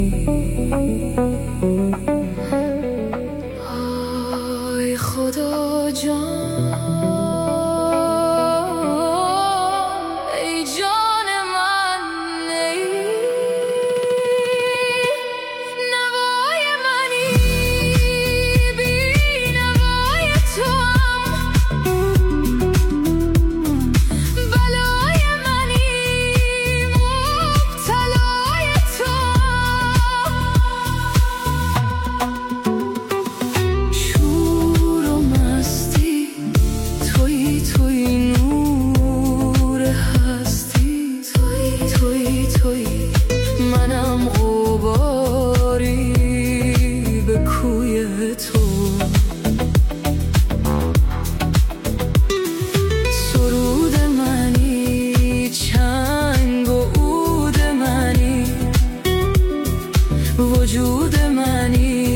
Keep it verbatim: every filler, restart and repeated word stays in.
آی خدا جان، ای جان من، ای نوای منی، بی نوای توام، بلای منی، مبتلای توام. شور و مستی توی توی نور هستی، توی توی توی منم غباری به کوی تو. سرود منی، چنگ و عود منی، وجود منی،